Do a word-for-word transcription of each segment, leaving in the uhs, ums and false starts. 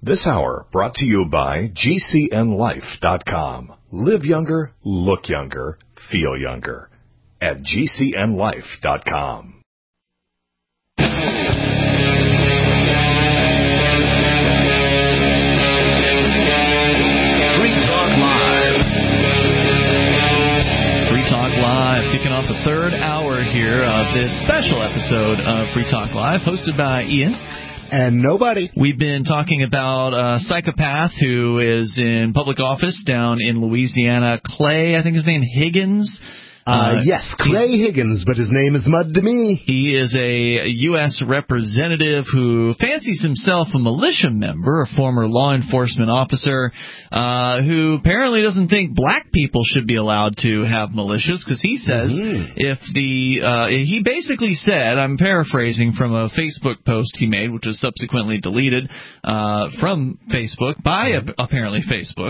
This hour brought to you by G C N life dot com. Live younger, look younger, feel younger. At G C N life dot com. Free Talk Live. Free Talk Live, kicking off the third hour here of this special episode of Free Talk Live, hosted by Ian. And nobody. We've been talking about a psychopath who is in public office down in Louisiana. Clay, I think his name, Higgins. Uh, uh, yes, Clay Higgins, but his name is mud to me. He is a U S representative who fancies himself a militia member, a former law enforcement officer, uh, who apparently doesn't think black people should be allowed to have militias, because he says mm-hmm. if the, uh, he basically said, I'm paraphrasing from a Facebook post he made, which was subsequently deleted, uh, from Facebook, by mm-hmm. a, apparently Facebook,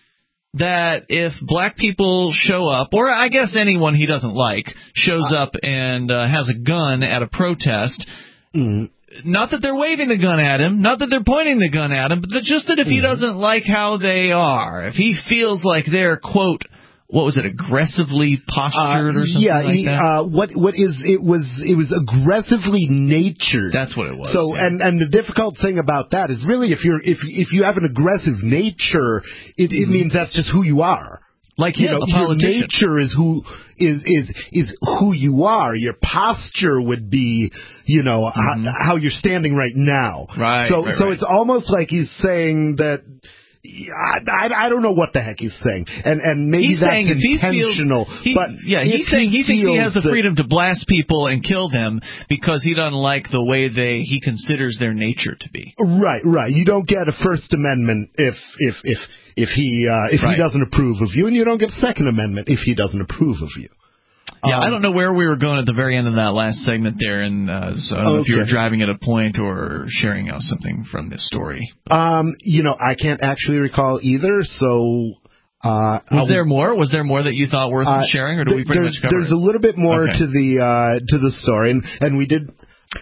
that if black people show up, or I guess anyone he doesn't like, shows up and uh, has a gun at a protest, mm. not that they're waving the gun at him, not that they're pointing the gun at him, but that just that if mm. he doesn't like how they are, if he feels like they're, quote, what was it, aggressively postured uh, or something yeah, like he, that? Uh, what what is it was it was aggressively natured. That's what it was. So yeah. and and the difficult thing about that is really if you're if if you have an aggressive nature, it, it mm-hmm. means that's just who you are. Like you him, know, a your politician. nature is who is is is who you are. Your posture would be, you know, mm-hmm. how, how you're standing right now. Right. So right, so right. it's almost like he's saying that. I, I, I don't know what the heck he's saying, and and maybe he's that's saying intentional. He feels, he, but yeah, he's saying he, he thinks he has the freedom to blast people and kill them because he doesn't like the way they he considers their nature to be. Right, right. You don't get a First Amendment if if if if he uh, if right. he doesn't approve of you, and you don't get a Second Amendment if he doesn't approve of you. Yeah, um, I don't know where we were going at the very end of that last segment there, and uh, so I don't know okay. if you were driving at a point or sharing out something from this story. Um, you know, I can't actually recall either, so... Uh, was I'll, there more? Was there more that you thought worth uh, sharing, or do th- we pretty much cover There's it? a little bit more okay. to the uh, to the story, and, and we did...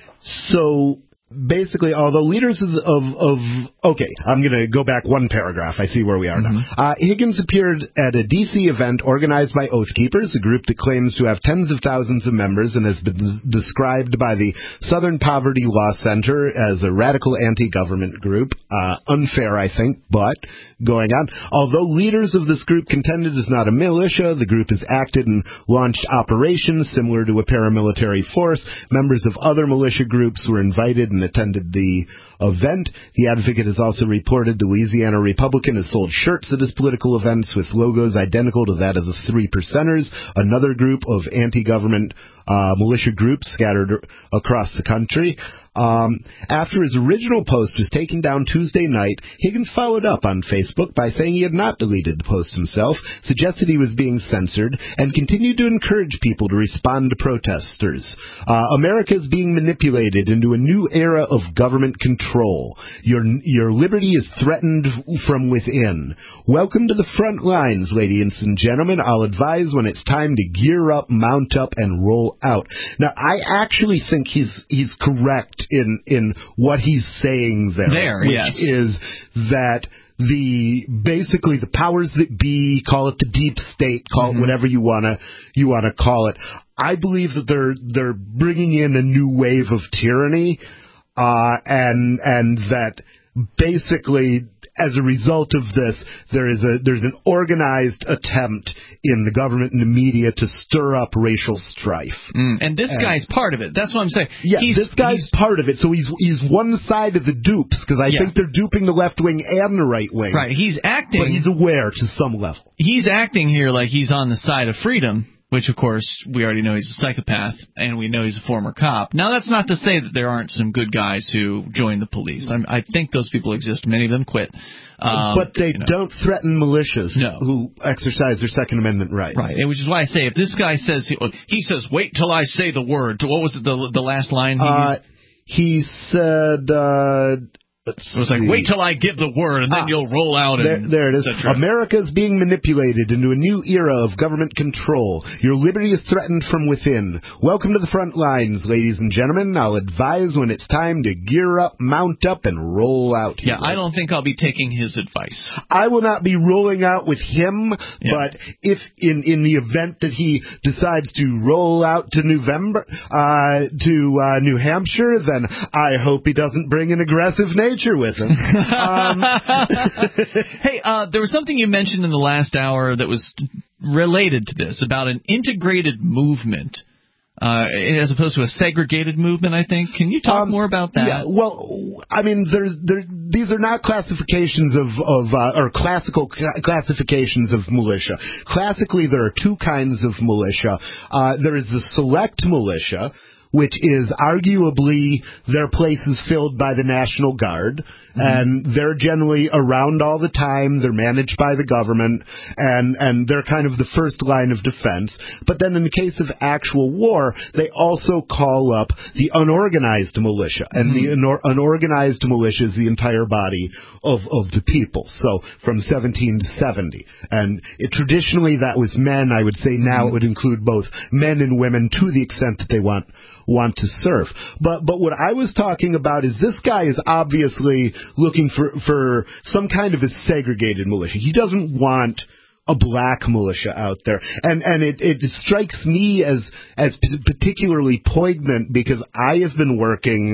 So... Basically, although leaders of, of, of okay, I'm going to go back one paragraph. I see where we are mm-hmm. now. Uh, Higgins appeared at a D C event organized by Oath Keepers, a group that claims to have tens of thousands of members and has been described by the Southern Poverty Law Center as a radical anti-government group. Uh, unfair, I think, but going on. Although leaders of this group contended it's not a militia, the group has acted and launched operations similar to a paramilitary force. Members of other militia groups were invited and attended the event. The Advocate has also reported the Louisiana Republican has sold shirts at his political events with logos identical to that of the Three Percenters, another group of anti-government uh, militia groups scattered across the country. Um, after his original post was taken down Tuesday night, Higgins followed up on Facebook by saying he had not deleted the post himself, suggested he was being censored, and continued to encourage people to respond to protesters. Uh, America is being manipulated into a new era of government control. Your your liberty is threatened from within. Welcome to the front lines, ladies and gentlemen. I'll advise when it's time to gear up, mount up, and roll out. Now, I actually think he's he's correct in in what he's saying there, there which yes. is that the basically the powers that be, call it the deep state, call mm-hmm. it whatever you wanna you wanna call it. I believe that they're they're bringing in a new wave of tyranny, uh, and and that basically, as a result of this, there is a there's an organized attempt in the government and the media to stir up racial strife. Mm. And this and, guy's part of it. That's what I'm saying. Yeah, he's, this guy's he's, part of it. So he's he's one side of the dupes, because I yeah. think they're duping the left wing and the right wing. Right. He's acting, but he's aware to some level. He's acting here like he's on the side of freedom, which, of course, we already know he's a psychopath, and we know he's a former cop. Now, that's not to say that there aren't some good guys who join the police. I'm, I think those people exist. Many of them quit. Um, but they you know. don't threaten militias no. who exercise their Second Amendment rights. Right, which is why I say, if this guy says, he, he says, wait till I say the word. What was it, the, the last line he uh, used? He said... Uh, Let's it was like, see. wait till I give the word, and then ah, you'll roll out. And there, there it is. America is being manipulated into a new era of government control. Your liberty is threatened from within. Welcome to the front lines, ladies and gentlemen. I'll advise when it's time to gear up, mount up, and roll out. Yeah, I don't think I'll be taking his advice. I will not be rolling out with him, yeah. But if in, in the event that he decides to roll out to November, uh, to uh, New Hampshire, then I hope he doesn't bring an aggressive nature with him. Um, hey, uh, there was something you mentioned in the last hour that was related to this, about an integrated movement, uh, as opposed to a segregated movement, I think. Can you talk um, more about that? Yeah, well, I mean, there's there, these are not classifications of, of uh, or classical cl- classifications of militia. Classically, there are two kinds of militia. Uh, there is the select militia, which is arguably their places filled by the National Guard, mm-hmm. and they're generally around all the time. They're managed by the government, and, and they're kind of the first line of defense. But then in the case of actual war, they also call up the unorganized militia, and mm-hmm. the unor- unorganized militia is the entire body of, of the people, so from seventeen to seventy. And it, traditionally that was men. I would say now mm-hmm. it would include both men and women to the extent that they want want to serve. But but what I was talking about is this guy is obviously looking for, for some kind of a segregated militia. He doesn't want a black militia out there. And and it, it strikes me as as particularly poignant because I have been working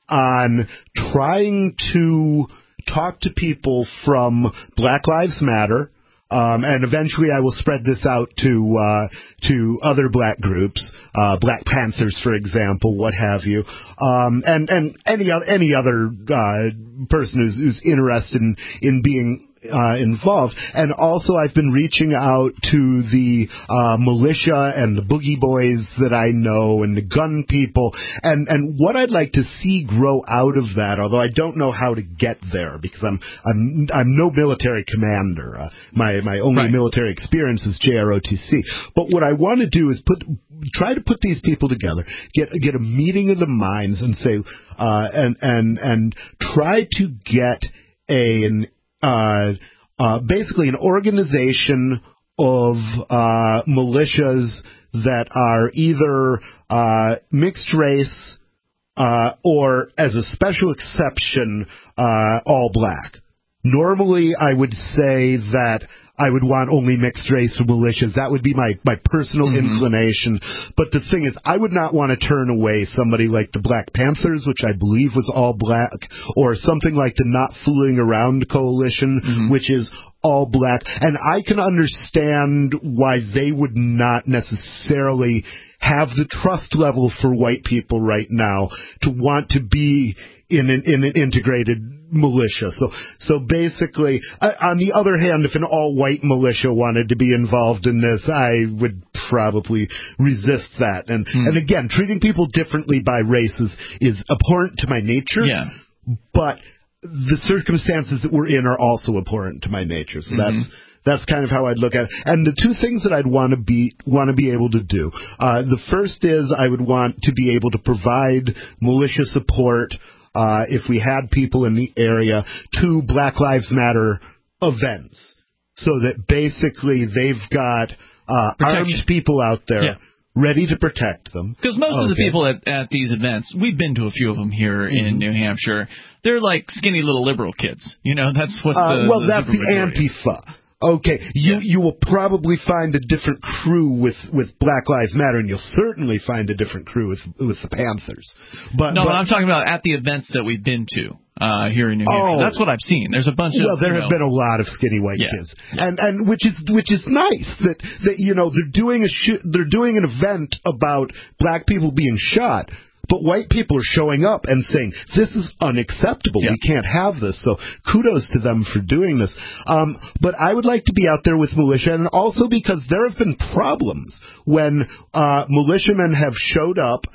on trying to talk to people from Black Lives Matter, Um, and eventually I will spread this out to, uh, to other black groups, uh, Black Panthers, for example, what have you, um, and, and any, any other, uh, person who's, who's interested in, in being, Uh, involved. And also I've been reaching out to the uh, militia and the boogie boys that I know and the gun people, and, and what I'd like to see grow out of that, although I don't know how to get there because I'm I'm I'm no military commander. Uh, my my only right. military experience is J R O T C. But what I want to do is put try to put these people together, get get a meeting of the minds, and say uh, and and and try to get a, an Uh, uh, basically an organization of uh, militias that are either uh, mixed race uh, or, as a special exception, uh, all black. Normally, I would say that I would want only mixed race militias. That would be my, my personal mm-hmm. inclination. But the thing is, I would not want to turn away somebody like the Black Panthers, which I believe was all black, or something like the Not Fooling Around Coalition, mm-hmm. which is all black. And I can understand why they would not necessarily have the trust level for white people right now to want to be in an, in an integrated militia. So, so basically, uh, on the other hand, if an all-white militia wanted to be involved in this, I would probably resist that. And, hmm. and again, treating people differently by races is abhorrent to my nature. Yeah. But the circumstances that we're in are also abhorrent to my nature. So mm-hmm. that's, That's kind of how I'd look at it. And the two things that I'd want to be want to be able to do. Uh, the first is I would want to be able to provide militia support uh, if we had people in the area to Black Lives Matter events, so that basically they've got uh, armed people out there. Yeah. Ready to protect them. Because most okay. of the people at, at these events, we've been to a few of them here mm-hmm. in New Hampshire, they're like skinny little liberal kids. You know, that's what the uh, Well, the that's the Antifa. Okay, you yeah. you will probably find a different crew with, with Black Lives Matter, and you'll certainly find a different crew with with the Panthers. But no, but, I'm talking about at the events that we've been to uh, here in New Hampshire. Oh, that's what I've seen. There's a bunch well, of well, there you have know, been a lot of skinny white yeah. kids, yeah. and and which is which is nice that that you know they're doing a sh- they're doing an event about black people being shot. But white people are showing up and saying, this is unacceptable. Yeah. We can't have this. So kudos to them for doing this. Um, but I would like to be out there with militia, and also because there have been problems when uh, militiamen have showed up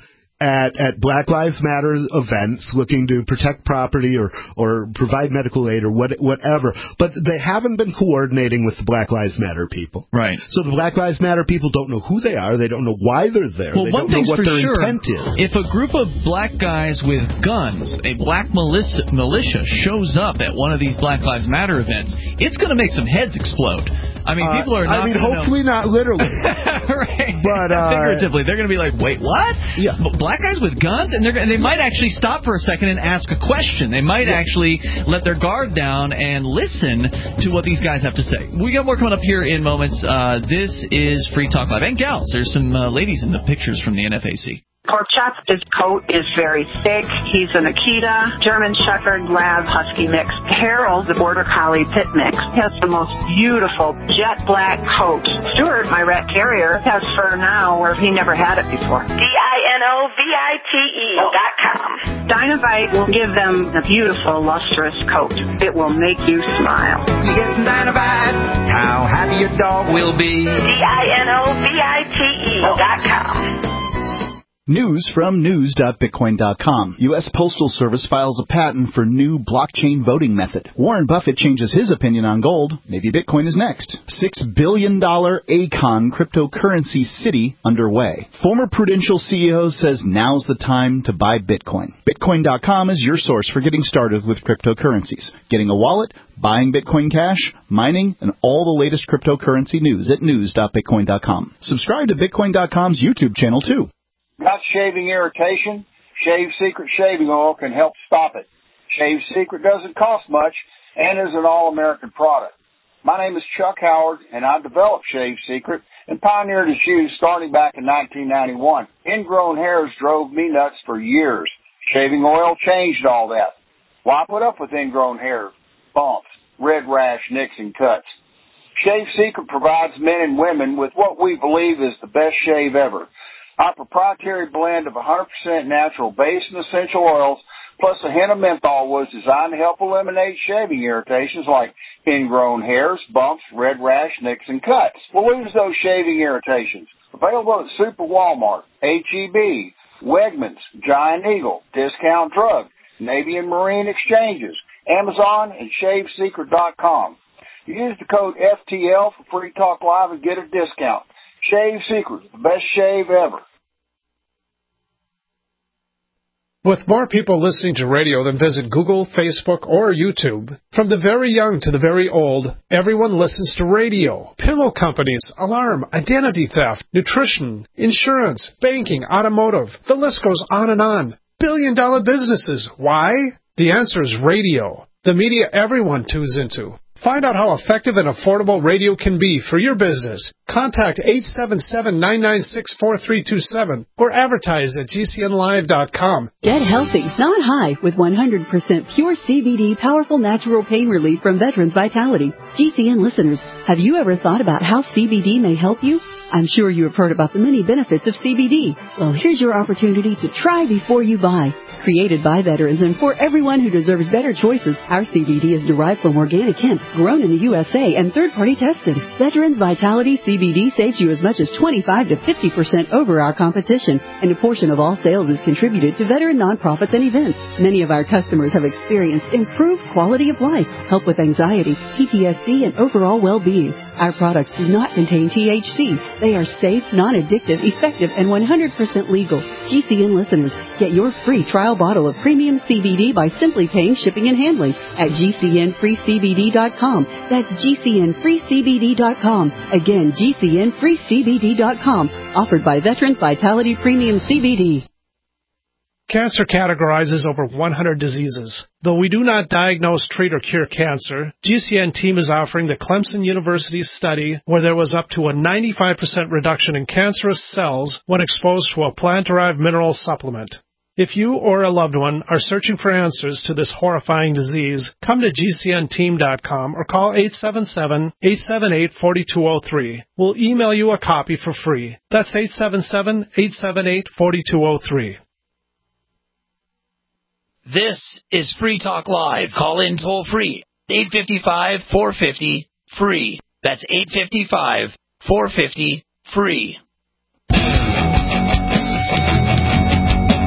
at, at Black Lives Matter events looking to protect property or, or provide medical aid or what, whatever, but they haven't been coordinating with the Black Lives Matter people. Right. So the Black Lives Matter people don't know who they are. They don't know why they're there. Well, they one don't know thing's what for their sure, intent is. If a group of black guys with guns, a black militia, militia shows up at one of these Black Lives Matter events, it's going to make some heads explode. I mean, people are not uh, I mean, gonna hopefully know. not literally. Right. But, uh, figuratively, they're going to be like, wait, what? Yeah. Black guys with guns? And they're, they might actually stop for a second and ask a question. They might yeah. actually let their guard down and listen to what these guys have to say. We got more coming up here in moments. Uh, this is Free Talk Live. And gals, there's some uh, ladies in the pictures from the N F A C. Pork Chop, his coat is very thick. He's an Akita, German Shepherd, Lab, Husky mix. Harold, the Border Collie Pit mix, has the most beautiful jet black coat. Stuart, my rat carrier, has fur now where he never had it before. D I N O V I T E dot com. Dinovite will give them a beautiful, lustrous coat. It will make you smile. You get some Dinovite, how happy your dog will be. D I N O V I T E dot com. News from news dot bitcoin dot com. U S Postal Service files a patent for new blockchain voting method. Warren Buffett changes his opinion on gold. Maybe Bitcoin is next. six billion dollars Acon cryptocurrency city underway. Former Prudential C E O says now's the time to buy Bitcoin. Bitcoin dot com is your source for getting started with cryptocurrencies. Getting a wallet, buying Bitcoin Cash, mining, and all the latest cryptocurrency news at news dot bitcoin dot com. Subscribe to Bitcoin dot com's YouTube channel, too. Got shaving irritation? Shave Secret shaving oil can help stop it. Shave Secret doesn't cost much and is an all-American product. My name is Chuck Howard, and I developed Shave Secret and pioneered its use starting back in nineteen ninety-one. Ingrown hairs drove me nuts for years. Shaving oil changed all that. Why put up with ingrown hair, bumps, red rash, nicks, and cuts? Shave Secret provides men and women with what we believe is the best shave ever. Our proprietary blend of one hundred percent natural base and essential oils plus a hint of menthol was designed to help eliminate shaving irritations like ingrown hairs, bumps, red rash, nicks, and cuts. We'll lose those shaving irritations. Available at Super Walmart, H E B, Wegmans, Giant Eagle, Discount Drug, Navy and Marine Exchanges, Amazon, and shave secret dot com. Use the code F T L for Free Talk Live and get a discount. Shave Secret, the best shave ever. With more people listening to radio than visit Google, Facebook, or YouTube, from the very young to the very old, everyone listens to radio. Pillow companies, alarm, identity theft, nutrition, insurance, banking, automotive. The list goes on and on. Billion dollar businesses. Why? The answer is radio. The media everyone tunes into. Find out how effective and affordable radio can be for your business. Contact eight seven seven, nine nine six, four three two seven or advertise at G C N live dot com. Get healthy, not high, with one hundred percent pure C B D powerful natural pain relief from Veterans Vitality. G C N listeners, have you ever thought about how C B D may help you? I'm sure you have heard about the many benefits of C B D. Well, here's your opportunity to try before you buy. Created by veterans and for everyone who deserves better choices, our C B D is derived from organic hemp, grown in the U S A and third-party tested. Veterans Vitality C B D saves you as much as twenty-five to fifty percent over our competition, and a portion of all sales is contributed to veteran nonprofits and events. Many of our customers have experienced improved quality of life, help with anxiety, P T S D, and overall well-being. Our products do not contain T H C. They are safe, non-addictive, effective, and one hundred percent legal. G C N listeners, get your free trial bottle of premium C B D by simply paying shipping and handling at G C N free C B D dot com. That's G C N free C B D dot com. Again, G C N free C B D dot com. Offered by Veterans Vitality Premium C B D. Cancer categorizes over one hundred diseases. Though we do not diagnose, treat, or cure cancer, G C N team is offering the Clemson University study where there was up to a ninety-five percent reduction in cancerous cells when exposed to a plant-derived mineral supplement. If you or a loved one are searching for answers to this horrifying disease, come to G C N team dot com or call eight seven seven, eight seven eight, four two zero three. We'll email you a copy for free. That's eight seven seven, eight seven eight, four two zero three. This is Free Talk Live. Call in toll free. eight five five, four five zero, free. That's eight five five, four five zero, free.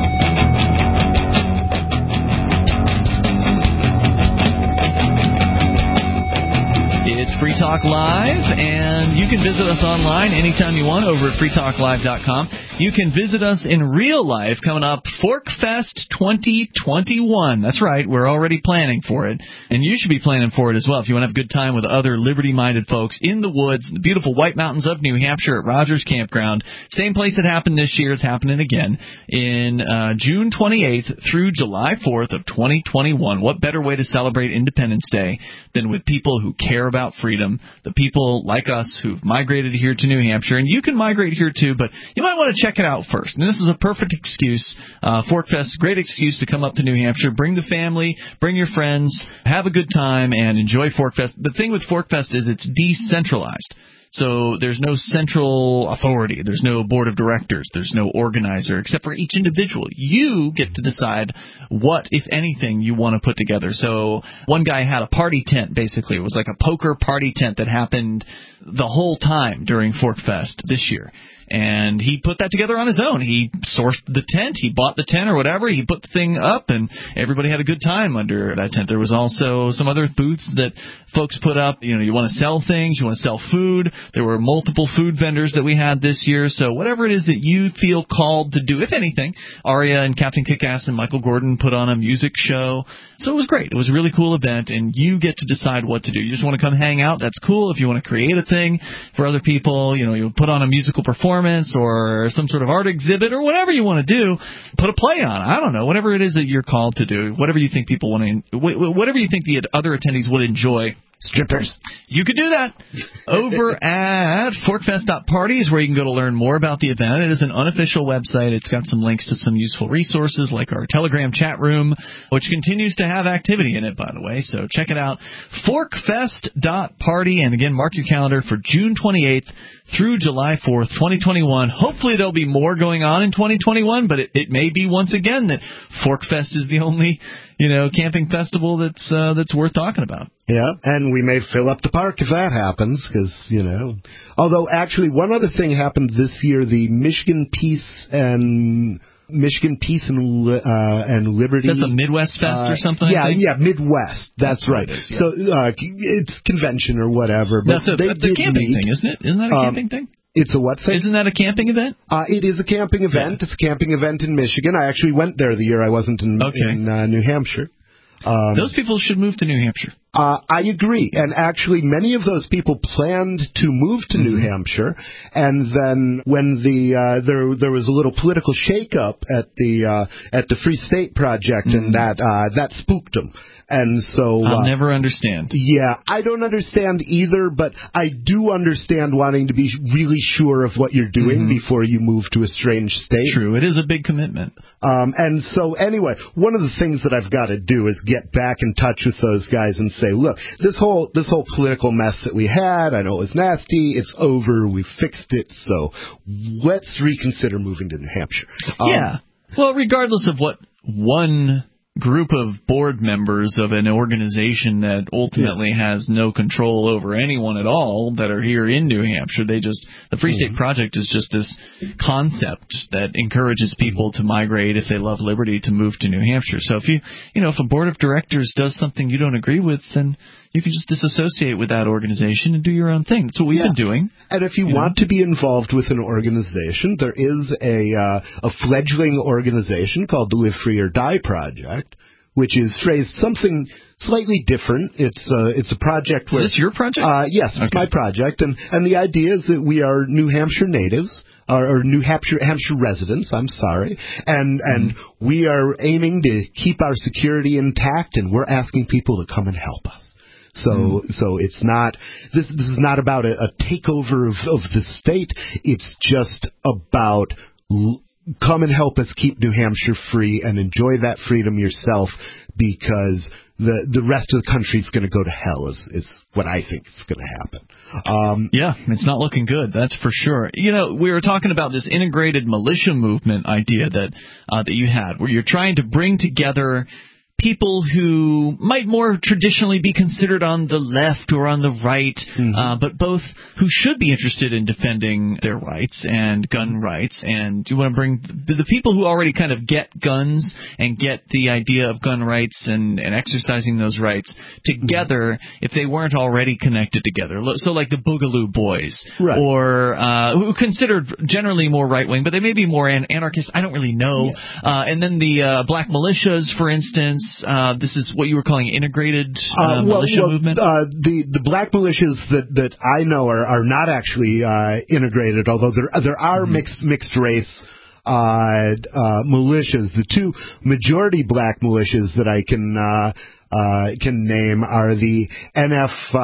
Free Talk Live, and you can visit us online anytime you want over at free talk live dot com. You can visit us in real life coming up ForkFest twenty twenty-one. That's right, we're already planning for it, and you should be planning for it as well if you want to have a good time with other liberty-minded folks in the woods, the beautiful White Mountains of New Hampshire at Rogers Campground. Same place it happened this year is happening again in uh, June twenty-eighth through July fourth of twenty twenty-one. What better way to celebrate Independence Day than with people who care about freedom, the people like us who've migrated here to New Hampshire. And you can migrate here too, but you might want to check it out first. And this is a perfect excuse. Uh, ForkFest, great excuse to come up to New Hampshire, bring the family, bring your friends, have a good time, and enjoy ForkFest. The thing with ForkFest is it's decentralized. So there's no central authority. There's no board of directors. There's no organizer except for each individual. You get to decide what, if anything, you want to put together. So one guy had a party tent, basically. It was like a poker party tent that happened the whole time during ForkFest this year. And he put that together on his own. He sourced the tent, he bought the tent or whatever, he put the thing up, and everybody had a good time under that tent. There was also some other booths that folks put up. You know, you want to sell things, you want to sell food. There were multiple food vendors that we had this year. So whatever it is that you feel called to do, if anything, Aria and Captain Kickass and Michael Gordon put on a music show. So it was great. It was a really cool event, and you get to decide what to do. You just want to come hang out, that's cool. If you want to create a thing for other people, you know, you put on a musical performance or some sort of art exhibit or whatever you want to do, put a play on. I don't know, whatever it is that you're called to do, whatever you think people want to, whatever you think the other attendees would enjoy. Strippers. You could do that over at forkfest dot party is where you can go to learn more about the event. It is an unofficial website. It's got some links to some useful resources like our Telegram chat room, which continues to have activity in it, by the way. So check it out. forkfest dot party. And again, mark your calendar for June twenty-eighth through July fourth, twenty twenty-one. Hopefully there'll be more going on in twenty twenty-one, but it, it may be once again that ForkFest is the only, you know, camping festival that's uh, that's worth talking about. Yeah, and we may fill up the park if that happens, because, you know. Although, actually, one other thing happened this year, the Michigan Peace and... Michigan Peace and uh, and Liberty. That's a Midwest Fest uh, or something? Yeah, yeah, Midwest. That's, That's right. It is, yeah. So uh, it's convention or whatever. But That's a, they that's a camping meet. thing, isn't it? Isn't that a camping um, thing? It's a what thing? Isn't that a camping event? Uh, it is a camping event. Yeah. It's a camping event in Michigan. I actually went there the year I wasn't in, okay. in uh, New Hampshire. Um, Those people should move to New Hampshire. Uh, I agree. And actually, many of those people planned to move to mm-hmm. New Hampshire. And then when the uh, there there was a little political shakeup at the uh, at the Free State Project, mm-hmm. and that uh, that spooked them. And so I'll uh, never understand. Yeah, I don't understand either, but I do understand wanting to be really sure of what you're doing mm-hmm. before you move to a strange state. True, it is a big commitment. Um, and so anyway, one of the things that I've got to do is get back in touch with those guys and say, look, this whole this whole political mess that we had, I know it was nasty, it's over, we fixed it, so let's reconsider moving to New Hampshire. Um, yeah. Well, regardless of what one group of board members of an organization that ultimately yeah. has no control over anyone at all that are here in New Hampshire. They just the Free State mm-hmm. Project is just this concept that encourages people to migrate if they love liberty to move to New Hampshire. So if you you know if a board of directors does something you don't agree with, then you can just disassociate with that organization and do your own thing. That's what we've yeah. been doing. And if you, you want know? to be involved with an organization, there is a uh, a fledgling organization called the Live Free or Die Project, which is phrased something slightly different. It's uh, it's a project where... Is this your project? Uh, yes, it's okay. my project. And, and the idea is that we are New Hampshire natives, or, or New Hampshire, Hampshire residents, I'm sorry, and, and mm-hmm. we are aiming to keep our security intact, and we're asking people to come and help us. So, mm. so it's not, this, this is not about a, a takeover of, of the state. It's just about l- come and help us keep New Hampshire free and enjoy that freedom yourself, because the, the rest of the country is going to go to hell is, is what I think is going to happen. Um, yeah, it's not looking good. That's for sure. You know, we were talking about this integrated militia movement idea that, uh, that you had, where you're trying to bring together people who might more traditionally be considered on the left or on the right, mm-hmm. uh, but both who should be interested in defending their rights and gun rights. And you want to bring the, the people who already kind of get guns and get the idea of gun rights and, and exercising those rights together mm-hmm. if they weren't already connected together. So like the Boogaloo Boys, right. or uh, who considered generally more right-wing, but they may be more an- anarchist. I don't really know. Yeah. Uh, and then the uh, black militias, for instance. Uh, this is what you were calling integrated uh, uh, well, militia well, movement? Uh, the, the black militias that, that I know are, are not actually uh, integrated, although there, there are mm-hmm. mixed, mixed race uh, uh, militias. The two majority black militias that I can uh, uh, can name are the N F A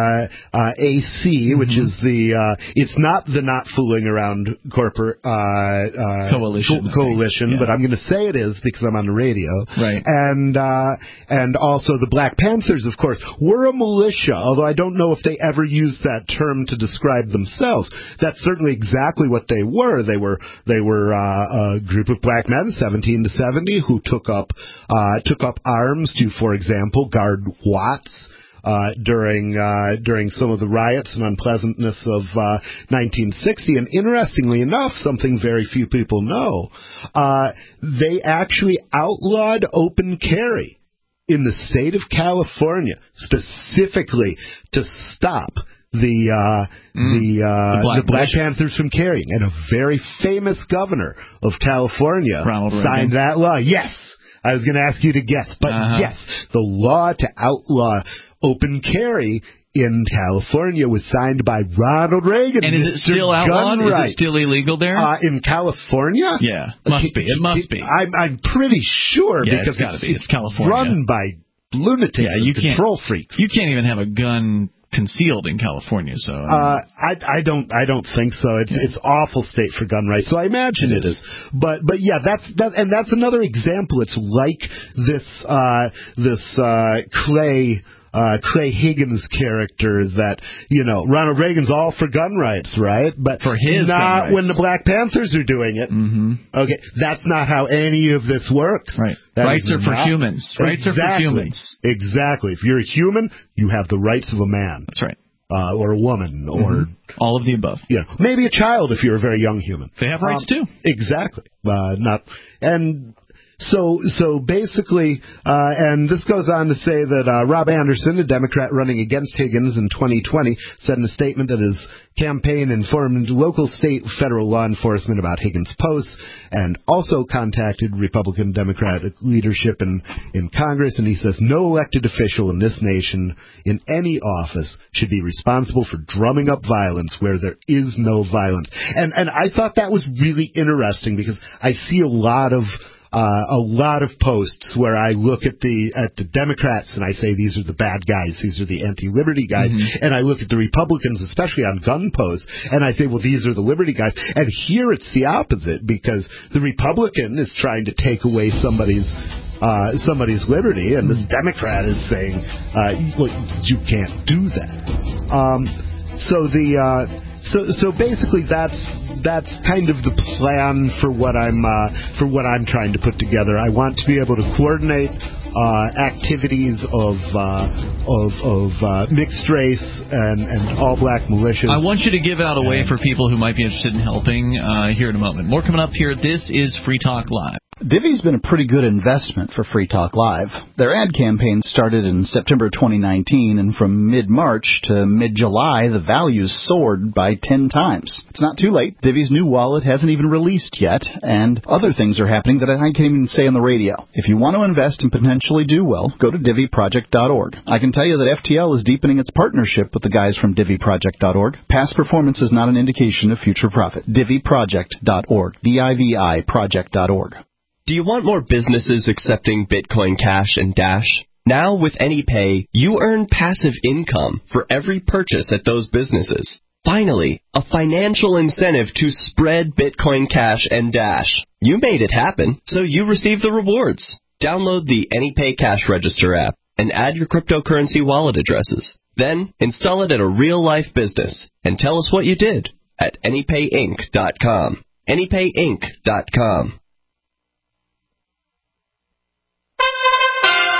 C, mm-hmm. which is the, uh, it's not the Not Fooling Around corporate uh, uh, coalition, co- coalition, yeah. but I'm going to say it is because I'm on the radio. Right. And, uh, and also the Black Panthers, of course, were a militia, although I don't know if they ever used that term to describe themselves. That's certainly exactly what they were. They were, they were, uh, a group of black men, seventeen to seventy, who took up, uh, took up arms to, for example, Example, guard Watts uh, during uh, during some of the riots and unpleasantness of uh, nineteen sixty. And interestingly enough, something very few people know, uh, they actually outlawed open carry in the state of California, specifically to stop the uh, mm, the, uh, the Black, the Black Panthers from carrying. And a very famous governor of California Ronald signed Reagan. that law. Yes. I was going to ask you to guess, but uh-huh. yes, the law to outlaw open carry in California was signed by Ronald Reagan. And is it still outlawed? Is it still illegal there? Uh, in California? Yeah, must be. It must be. I'm, I'm pretty sure yeah, because it's, it's, be. it's California. run by lunatics yeah, you and control freaks. You can't even have a gun concealed in California, so I, mean, uh, I, I don't I don't think so. It's yeah. it's awful state for gun rights. So I imagine it, it is. is. But but yeah, that's that, and that's another example. It's like this uh, this uh, Clay. Uh, Clay Higgins character that, you know, Ronald Reagan's all for gun rights, right? But for his not when the Black Panthers are doing it. Mm-hmm. Okay, that's not how any of this works. Right. That rights are for not, humans. Rights exactly, are for humans. Exactly. If you're a human, you have the rights of a man. That's right. Uh, or a woman, or... Mm-hmm. All of the above. Yeah, you know, maybe a child if you're a very young human. They have rights um, too. Exactly. Uh, not... And... So, so basically, uh, and this goes on to say that uh, Rob Anderson, a Democrat running against Higgins in twenty twenty, said in a statement that his campaign informed local, state, federal law enforcement about Higgins' posts, and also contacted Republican Democratic leadership in, in Congress. And he says no elected official in this nation in any office should be responsible for drumming up violence where there is no violence. And and I thought that was really interesting because I see a lot of Uh, a lot of posts where I look at the at the Democrats and I say these are the bad guys, these are the anti-liberty guys, mm-hmm. and I look at the Republicans, especially on gun posts, and I say, well, these are the liberty guys. And here it's the opposite because the Republican is trying to take away somebody's uh, somebody's liberty, and this Democrat is saying, uh, well, you can't do that. Um, so the uh, so so basically that's. That's kind of the plan for what I'm uh, for what I'm trying to put together. I want to be able to coordinate uh, activities of uh, of, of uh, mixed race and, and all black militias. I want you to give out a way for people who might be interested in helping uh, here in a moment. More coming up here. This is Free Talk Live. Divvy's been a pretty good investment for Free Talk Live. Their ad campaign started in September twenty nineteen, and from mid-March to mid-July, the values soared by ten times. It's not too late. Divvy's new wallet hasn't even released yet, and other things are happening that I can't even say on the radio. If you want to invest and potentially do well, go to Divvy Project dot org. I can tell you that F T L is deepening its partnership with the guys from Divvy Project dot org. Past performance is not an indication of future profit. Divvy Project dot org. D I V I Project dot org. Do you want more businesses accepting Bitcoin Cash and Dash? Now with AnyPay, you earn passive income for every purchase at those businesses. Finally, a financial incentive to spread Bitcoin Cash and Dash. You made it happen, so you receive the rewards. Download the AnyPay Cash Register app and add your cryptocurrency wallet addresses. Then install it at a real-life business and tell us what you did at Any Pay Inc dot com. Any Pay Inc dot com.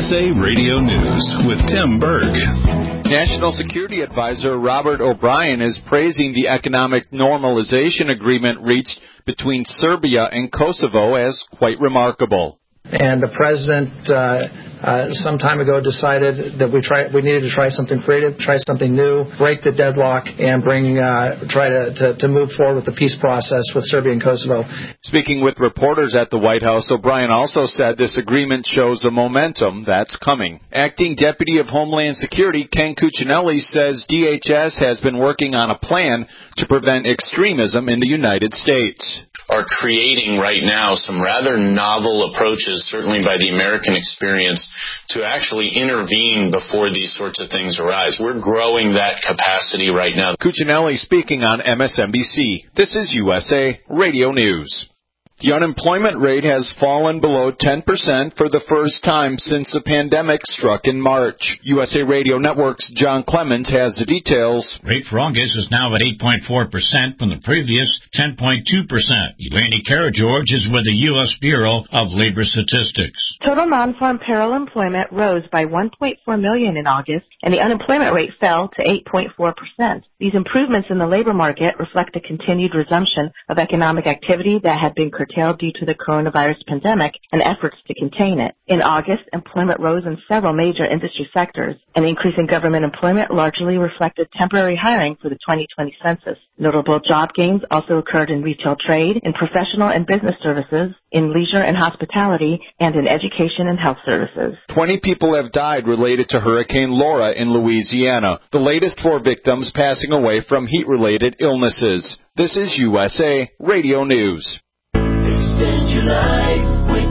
S A Radio News with Tim Berg. National Security Advisor Robert O'Brien is praising the economic normalization agreement reached between Serbia and Kosovo as quite remarkable. And the president uh, uh, some time ago decided that we try we needed to try something creative, try something new, break the deadlock, and bring uh, try to, to, to move forward with the peace process with Serbia and Kosovo. Speaking with reporters at the White House, O'Brien also said this agreement shows a momentum that's coming. Acting Deputy of Homeland Security Ken Cuccinelli says D H S has been working on a plan to prevent extremism in the United States. Are creating right now some rather novel approaches, certainly by the American experience, to actually intervene before these sorts of things arise. We're growing that capacity right now. Cuccinelli speaking on M S N B C. This is U S A Radio News. The unemployment rate has fallen below ten percent for the first time since the pandemic struck in March. U S A Radio Network's John Clemens has the details. Rate for August is now at eight point four percent from the previous ten point two percent. Elaine Karageorge is with the U S Bureau of Labor Statistics. Total non-farm payroll employment rose by one point four million in August, and the unemployment rate fell to eight point four percent. These improvements in the labor market reflect the continued resumption of economic activity that had been curtailed due to the coronavirus pandemic and efforts to contain it. In August, employment rose in several major industry sectors. An increase in government employment largely reflected temporary hiring for the twenty twenty census. Notable job gains also occurred in retail trade, in professional and business services, in leisure and hospitality, and in education and health services. Twenty people have died related to Hurricane Laura in Louisiana, the latest four victims passing away from heat-related illnesses. This is U S A Radio News. Extend your life with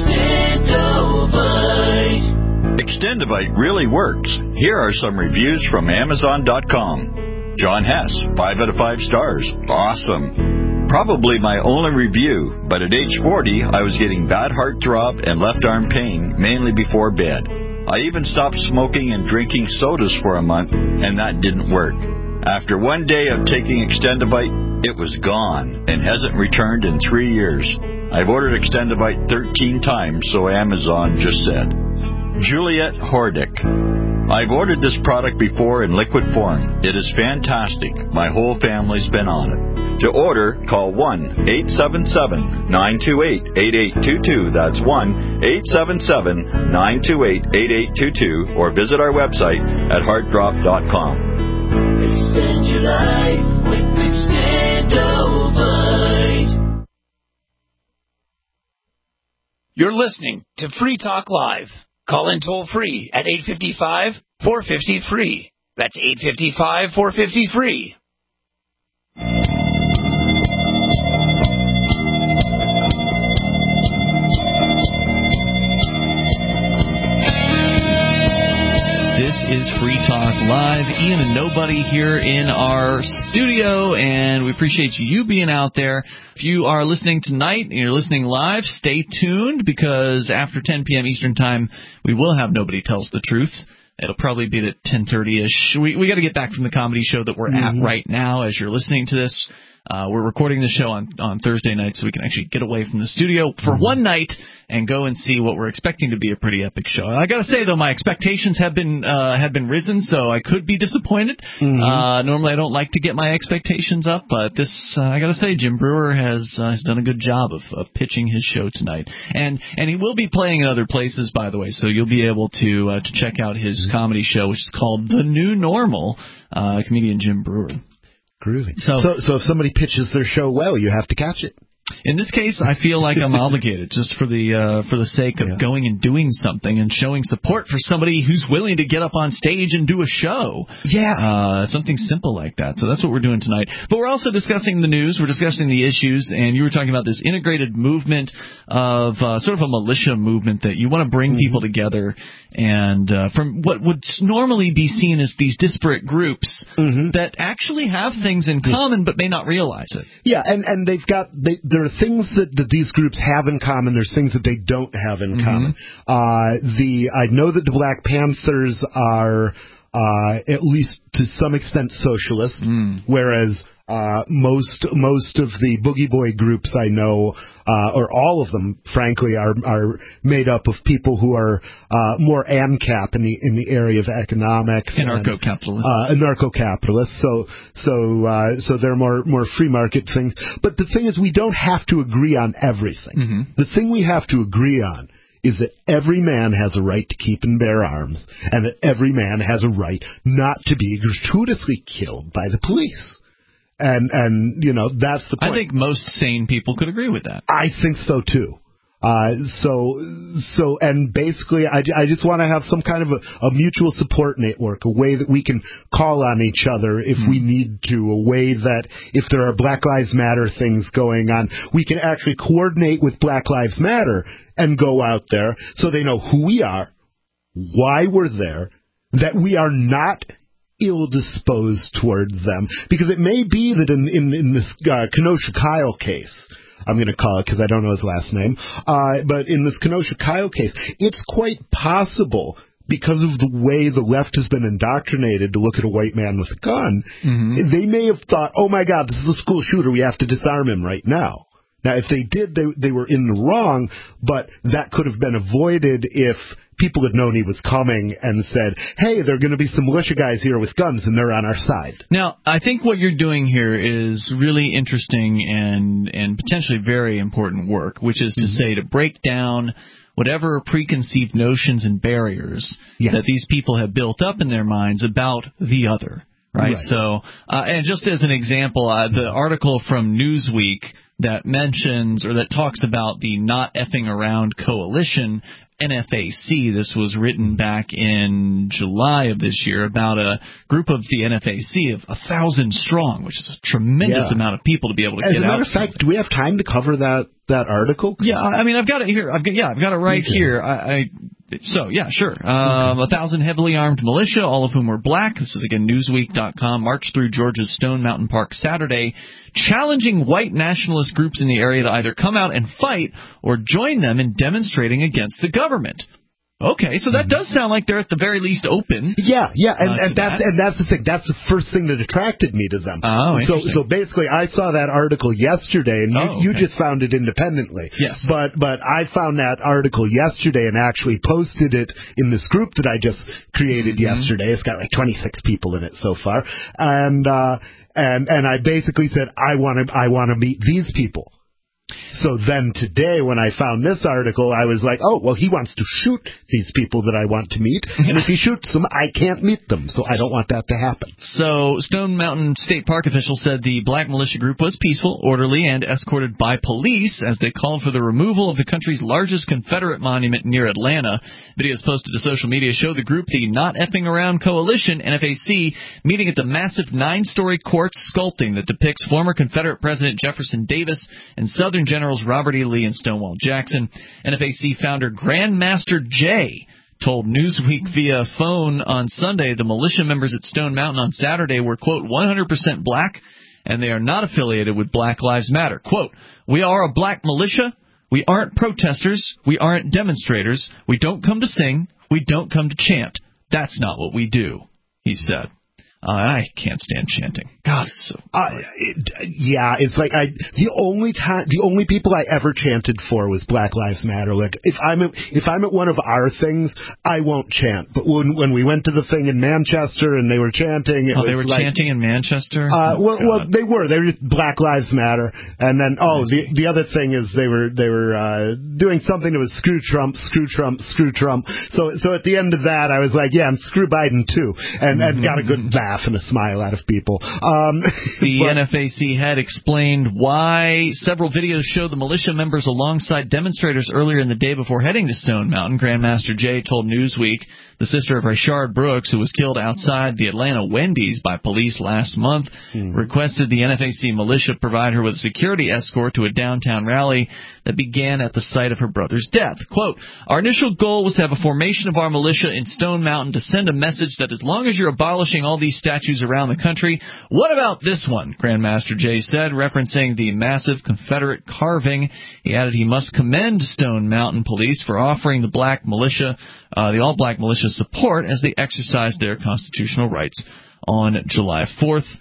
Extendovite. Extendovite really works. Here are some reviews from Amazon dot com. John Hess, five out of five stars. Awesome. Probably my only review, but at age forty, I was getting bad heart throb and left arm pain, mainly before bed. I even stopped smoking and drinking sodas for a month, and that didn't work. After one day of taking Extendovite, it was gone and hasn't returned in three years. I've ordered Extendovite thirteen times, so Amazon just said. Juliet Hordick. I've ordered this product before in liquid form. It is fantastic. My whole family's been on it. To order, call one eight seven seven, nine two eight, eight eight two two. That's one eight seven seven, nine two eight, eight eight two two, or visit our website at heart drop dot com. Extend your life with Extendovite. You're listening to Free Talk Live. Call in toll free at eight five five, four five zero, free. That's eight five five, four five zero, free. This is Free Talk Live. Ian and Nobody here in our studio, and we appreciate you being out there. If you are listening tonight and you're listening live, stay tuned, because after ten p.m. Eastern Time, we will have Nobody Tells the Truth. It'll probably be at ten thirty-ish. We we got to get back from the comedy show that we're mm-hmm. at right now as you're listening to this. Uh, we're recording the show on, on Thursday night so we can actually get away from the studio for one night and go and see what we're expecting to be a pretty epic show. I got to say, though, my expectations have been uh, have been risen, so I could be disappointed. Mm-hmm. Uh, normally, I don't like to get my expectations up, but this, uh, I got to say, Jim Brewer has uh, has done a good job of, of pitching his show tonight. And and he will be playing in other places, by the way, so you'll be able to uh, to check out his mm-hmm. comedy show, which is called The New Normal, uh, comedian Jim Brewer. Groovy. So, so, so if somebody pitches their show well, you have to catch it. In this case, I feel like I'm obligated, just for the uh, for the sake of yeah. going and doing something and showing support for somebody who's willing to get up on stage and do a show. Yeah, uh, something simple like that. So that's what we're doing tonight. But we're also discussing the news. We're discussing the issues, and you were talking about this integrated movement of uh, sort of a militia movement that you want to bring mm-hmm. people together, and uh, from what would normally be seen as these disparate groups mm-hmm. that actually have things in common but may not realize it. Yeah, and and they've got they. There are things that, that these groups have in common. There's things that they don't have in mm-hmm. common. Uh, the I know that the Black Panthers are uh, at least to some extent socialist, mm. whereas Uh, most most of the Boogie Boy groups I know, uh, or all of them, frankly, are are made up of people who are uh, more ANCAP in the in the area of economics, anarcho-capitalists, uh, anarcho-capitalists. So so uh, so they're more more free market things. But the thing is, we don't have to agree on everything. Mm-hmm. The thing we have to agree on is that every man has a right to keep and bear arms, and that every man has a right not to be gratuitously killed by the police. And, and you know, that's the point. I think most sane people could agree with that. I think so, too. Uh, so, so, and basically, I, I just want to have some kind of a, a mutual support network, a way that we can call on each other if mm. we need to, a way that if there are Black Lives Matter things going on, we can actually coordinate with Black Lives Matter and go out there so they know who we are, why we're there, that we are not ill-disposed toward them, because it may be that in in, in this uh, Kenosha Kyle case, I'm going to call it because I don't know his last name, uh, but in this Kenosha Kyle case, it's quite possible, because of the way the left has been indoctrinated to look at a white man with a gun, mm-hmm. they may have thought, oh my God, this is a school shooter, we have to disarm him right now. Now, if they did, they, they were in the wrong, but that could have been avoided if people had known he was coming and said, hey, there are going to be some militia guys here with guns, and they're on our side. Now, I think what you're doing here is really interesting and, and potentially very important work, which is to mm-hmm. say to break down whatever preconceived notions and barriers yes. that these people have built up in their minds about the other. Right? right. So, uh, and just as an example, uh, the article from Newsweek that mentions or that talks about the Not Effing Around Coalition, N F A C, this was written back in July of this year, about a group of the N F A C of a thousand strong, which is a tremendous yeah. amount of people to be able to As get a out. matter of fact, do we have time to cover that that article? Yeah, I mean, I've got it here. I've got, yeah, I've got it right okay. here. I, I So, yeah, sure. Um, a thousand heavily armed militia, all of whom were black. This is, again, Newsweek dot com. Marched through Georgia's Stone Mountain Park Saturday, challenging white nationalist groups in the area to either come out and fight or join them in demonstrating against the government. Okay, so that does sound like they're at the very least open. Yeah, yeah, and, uh, and that's that. and that's the thing. That's the first thing that attracted me to them. Oh, so so basically, I saw that article yesterday, and you, oh, okay. you just found it independently. Yes, but but I found that article yesterday and actually posted it in this group that I just created mm-hmm. yesterday. It's got like twenty-six people in it so far, and uh, and and I basically said I want to I want to meet these people. So then today, when I found this article, I was like, oh, well, he wants to shoot these people that I want to meet. And if he shoots them, I can't meet them. So I don't want that to happen. So Stone Mountain State Park officials said the black militia group was peaceful, orderly, and escorted by police as they called for the removal of the country's largest Confederate monument near Atlanta. Videos posted to social media show the group, the Not Effing Around Coalition, N F A C, meeting at the massive nine-story quartz sculpting that depicts former Confederate President Jefferson Davis and Southern Generals Robert E. Lee and Stonewall Jackson. N F A C founder Grandmaster Jay told Newsweek via phone on Sunday the militia members at Stone Mountain on Saturday were, quote, one hundred percent black, and they are not affiliated with Black Lives Matter. Quote, we are a black militia. We aren't protesters. We aren't demonstrators. We don't come to sing. We don't come to chant. That's not what we do, he said. Uh, I can't stand chanting. God, it's so. Uh, it, yeah, it's like I. The only time, the only people I ever chanted for was Black Lives Matter. Like if I'm at, if I'm at one of our things, I won't chant. But when when we went to the thing in Manchester and they were chanting, it oh, was they were like, chanting in Manchester. Uh, oh, well, God. well, they were. They were just Black Lives Matter. And then oh, the the other thing is they were they were uh, doing something that was screw Trump, screw Trump, screw Trump. So so at the end of that, I was like, yeah, and screw Biden too, and and got a good laugh and a smile out of people. Um, the but, N F A C head explained why several videos showed the militia members alongside demonstrators earlier in the day before heading to Stone Mountain. Grandmaster Jay told Newsweek the sister of Rayshard Brooks, who was killed outside the Atlanta Wendy's by police last month, mm-hmm. requested the N F A C militia provide her with a security escort to a downtown rally that began at the site of her brother's death. Quote, our initial goal was to have a formation of our militia in Stone Mountain to send a message that as long as you're abolishing all these statues around the country, what about this one? Grandmaster Jay said, referencing the massive Confederate carving. He added he must commend Stone Mountain Police for offering the black militia, uh, the all-black militia support as they exercise their constitutional rights on July fourth.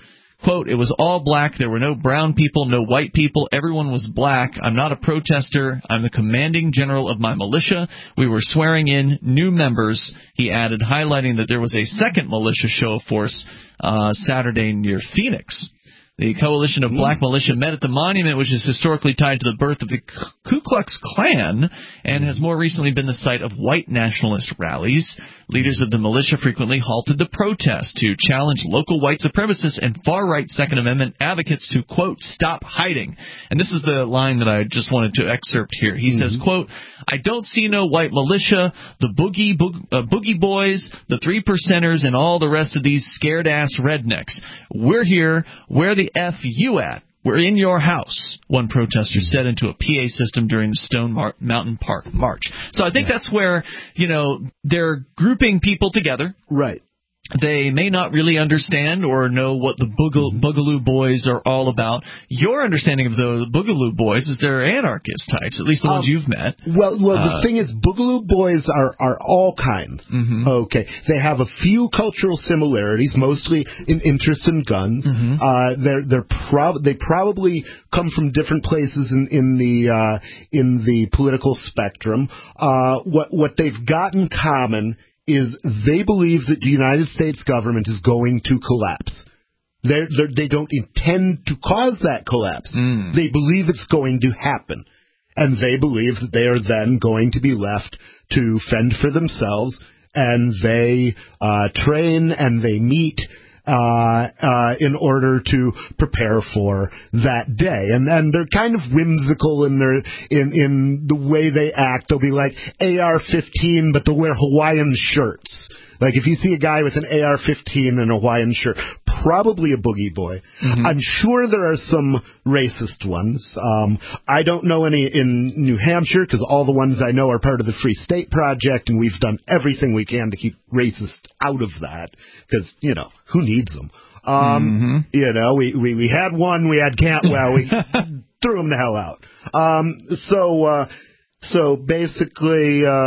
Quote, it was all black. There were no brown people, no white people. Everyone was black. I'm not a protester. I'm the commanding general of my militia. We were swearing in new members, he added, highlighting that there was a second militia show of force uh, Saturday near Phoenix. The coalition of black militia met at the monument, which is historically tied to the birth of the Ku Klux Klan and has more recently been the site of white nationalist rallies. Leaders of the militia frequently halted the protest to challenge local white supremacists and far-right Second Amendment advocates to, quote, stop hiding. And this is the line that I just wanted to excerpt here. He mm-hmm. says, quote, I don't see no white militia, the boogie, boog, uh, boogie boys, the three percenters, and all the rest of these scared-ass rednecks. We're here. Where the F you at? We're in your house, one protester said into a P A system during the Stone Mar- Mountain Park March. So I think yeah. that's where, you know, they're grouping people together. Right. They may not really understand or know what the Boogal- Boogaloo Boys are all about. Your understanding of the Boogaloo Boys is they're anarchist types, at least the ones um, you've met. Well, well, uh, the thing is, Boogaloo Boys are, are all kinds. Mm-hmm. Okay. They have a few cultural similarities, mostly in interest in guns. Mm-hmm. Uh, they're, they're prob- they probably come from different places in, in the, uh, in the political spectrum. Uh, what, what they've got in common is they believe that the United States government is going to collapse. They're, they're, they don't intend to cause that collapse. Mm. They believe it's going to happen. And they believe that they are then going to be left to fend for themselves, and they uh, train and they meet Uh, uh, in order to prepare for that day. And then they're kind of whimsical in their, in, in the way they act. They'll be like A R fifteen, but they'll wear Hawaiian shirts. Like if you see a guy with an A R fifteen and a Hawaiian shirt, probably a boogie boy. Mm-hmm. I'm sure there are some racist ones. Um, I don't know any in New Hampshire because all the ones I know are part of the Free State Project, and we've done everything we can to keep racist out of that because, you know, who needs them? Um, mm-hmm. You know, we, we, we had one, we had Cantwell, we threw him the hell out. Um, so, uh, so basically, uh,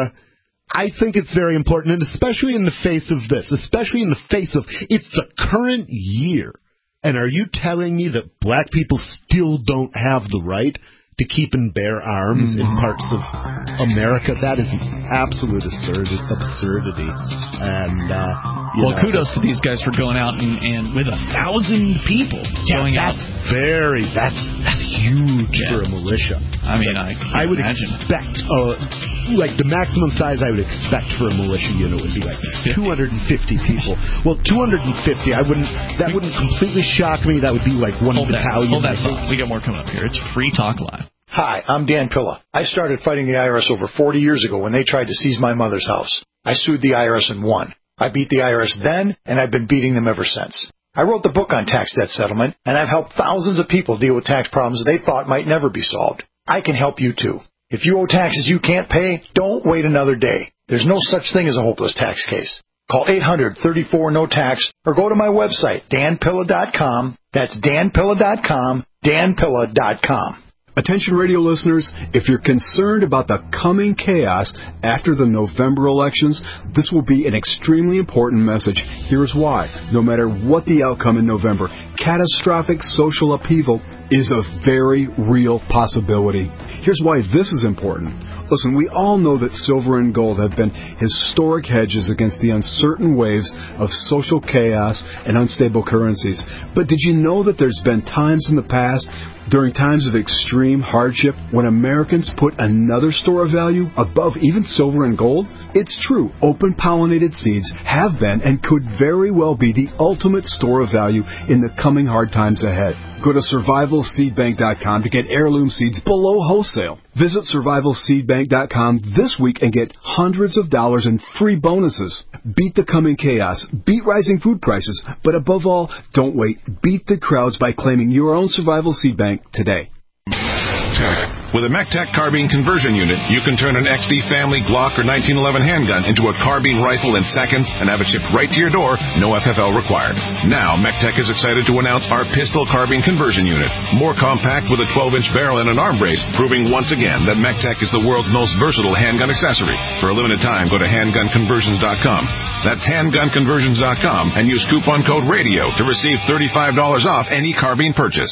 I think it's very important, and especially in the face of this, especially in the face of, it's the current year, and are you telling me that black people still don't have the right to keep and bear arms mm. in parts of America? That is absolute absurd- absurdity. And, uh, well, know, kudos to these guys for going out and, and with a thousand people yeah, going that's out. very, that's, that's huge yeah. for a militia. I mean, I can't I would imagine. expect, uh, like the maximum size I would expect for a militia unit would be like two hundred fifty people. Well, two hundred fifty, I wouldn't, that wouldn't completely shock me. That would be like one hold battalion. That, hold that thought. We got more coming up here. It's Free Talk Live. Hi, I'm Dan Pilla. I started fighting the I R S over forty years ago when they tried to seize my mother's house. I sued the I R S and won. I beat the I R S then, and I've been beating them ever since. I wrote the book on tax debt settlement, and I've helped thousands of people deal with tax problems they thought might never be solved. I can help you too. If you owe taxes you can't pay, don't wait another day. There's no such thing as a hopeless tax case. Call eight hundred, thirty-four, no tax or go to my website, dan pilla dot com. That's dan pilla dot com, dan pilla dot com. Attention radio listeners, if you're concerned about the coming chaos after the November elections, this will be an extremely important message. Here's why. No matter what the outcome in November, catastrophic social upheaval is a very real possibility. Here's why this is important. Listen, we all know that silver and gold have been historic hedges against the uncertain waves of social chaos and unstable currencies. But did you know that there's been times in the past, during times of extreme hardship, when Americans put another store of value above even silver and gold? It's true. Open-pollinated seeds have been and could very well be the ultimate store of value in the coming hard times ahead. Go to survival seed bank dot com to get heirloom seeds below wholesale. Visit survival seed bank dot com this week and get hundreds of dollars in free bonuses. Beat the coming chaos. Beat rising food prices. But above all, don't wait. Beat the crowds by claiming your own Survival Seed Bank today. With a MECTEC carbine conversion unit, you can turn an X D Family Glock or nineteen eleven handgun into a carbine rifle in seconds and have it shipped right to your door, no F F L required. Now, MECTEC is excited to announce our pistol carbine conversion unit. More compact with a twelve-inch barrel and an arm brace, proving once again that MECTEC is the world's most versatile handgun accessory. For a limited time, go to handgun conversions dot com. That's handgun conversions dot com and use coupon code RADIO to receive thirty-five dollars off any carbine purchase.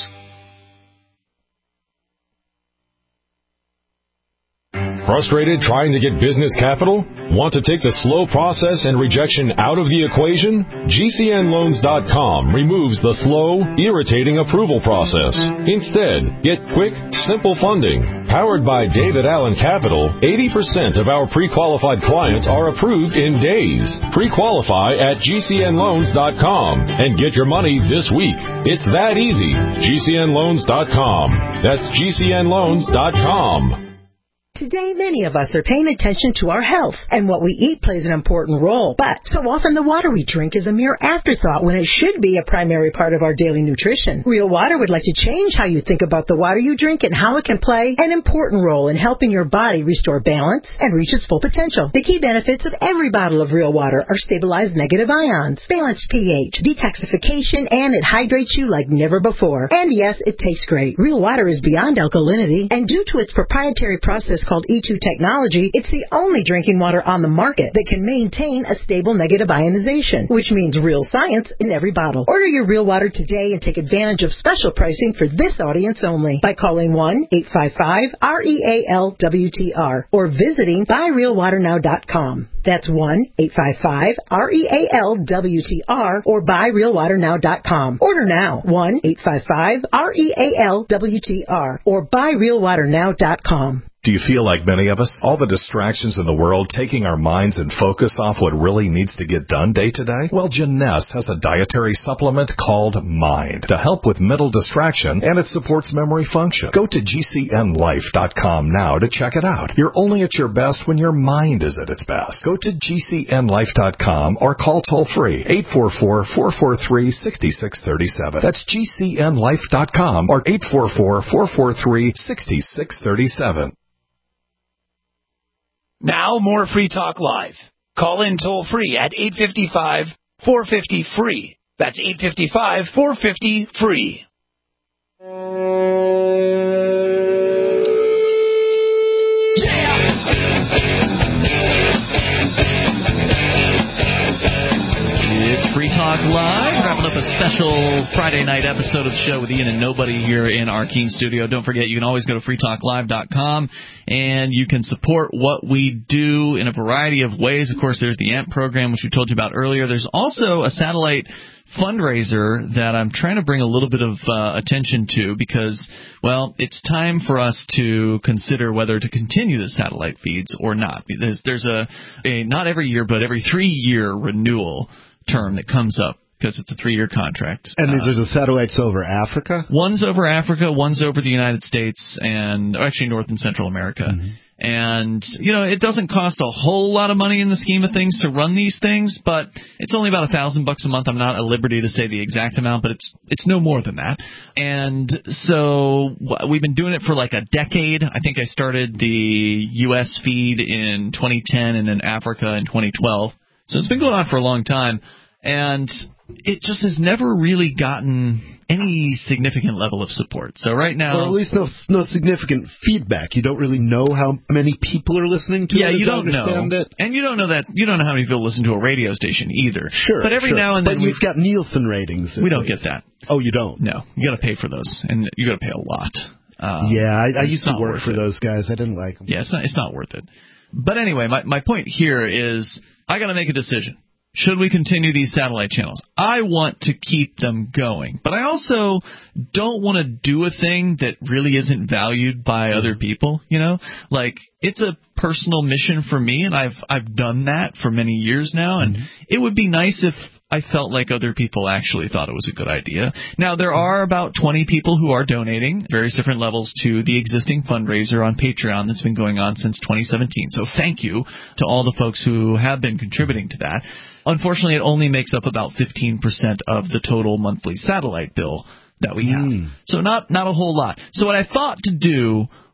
Frustrated trying to get business capital? Want to take the slow process and rejection out of the equation? G C N loans dot com removes the slow, irritating approval process. Instead, get quick, simple funding. Powered by David Allen Capital, eighty percent of our pre-qualified clients are approved in days. Pre-qualify at G C N loans dot com and get your money this week. It's that easy. G C N loans dot com. That's G C N loans dot com. Today, many of us are paying attention to our health, and what we eat plays an important role. But so often the water we drink is a mere afterthought when it should be a primary part of our daily nutrition. Real Water would like to change how you think about the water you drink and how it can play an important role in helping your body restore balance and reach its full potential. The key benefits of every bottle of Real Water are stabilized negative ions, balanced pH, detoxification, and it hydrates you like never before. And yes, it tastes great. Real Water is beyond alkalinity, and due to its proprietary process called E two technology, it's the only drinking water on the market that can maintain a stable negative ionization, which means real science in every bottle. Order your Real Water today and take advantage of special pricing for this audience only by calling one eight five five R E A L W T R or visiting buy real water now dot com. That's one eight five five R E A L W T R or buy real water now dot com. Order now, one eight five five R E A L W T R or buy real water now dot com. Do you feel like many of us? All the distractions in the world taking our minds and focus off what really needs to get done day to day? Well, Janess has a dietary supplement called Mind to help with mental distraction, and it supports memory function. Go to G C N life dot com now to check it out. You're only at your best when your mind is at its best. Go to G C N life dot com or call toll-free eight four four, four four three, six six three seven. That's G C N life dot com or eight four four, four four three, six six three seven. Now more Free Talk Live. Call in toll free at eight five five, four five zero, free. That's eight five five, four five zero, free. It's Free Talk Live, wrapping up a special Friday night episode of the show with Ian and Nobody here in our Keene studio. Don't forget, you can always go to free talk live dot com, and you can support what we do in a variety of ways. Of course, there's the A M P program, which we told you about earlier. There's also a satellite fundraiser that I'm trying to bring a little bit of uh, attention to because, well, it's time for us to consider whether to continue the satellite feeds or not. There's, there's a, a, not every year, but every three-year renewal term that comes up because it's a three-year contract. And these uh, are the satellites over Africa? One's over Africa, one's over the United States, and actually North and Central America. Mm-hmm. And, you know, it doesn't cost a whole lot of money in the scheme of things to run these things, but it's only about a thousand bucks a month. I'm not at liberty to say the exact amount, but it's it's no more than that. And so we've been doing it for like a decade. I think I started the U S feed in twenty ten and then Africa in twenty twelve. So it's been going on for a long time. And it just has never really gotten any significant level of support. So right now, or at least no no significant feedback. You don't really know how many people are listening to yeah, it. Yeah, you don't know, it. and you don't know that you don't know how many people listen to a radio station either. Sure, but every sure. now and then but you've got Nielsen ratings. We don't get that. Oh, you don't? No, you got to pay for those, and you got to pay a lot. Uh, yeah, I, I used to work for it. those guys. I didn't like them. Yeah, it's not it's not worth it. But anyway, my my point here is I got to make a decision. Should we continue these satellite channels? I want to keep them going, but I also don't want to do a thing that really isn't valued by other people, you know? Like, it's a personal mission for me, and I've I've done that for many years now, and mm-hmm. it would be nice if I felt like other people actually thought it was a good idea. Now, there are about twenty people who are donating various different levels to the existing fundraiser on Patreon that's been going on since twenty seventeen. So thank you to all the folks who have been contributing to that. Unfortunately, it only makes up about fifteen percent of the total monthly satellite bill that we have. Mm. So not not a whole lot. So what I thought to do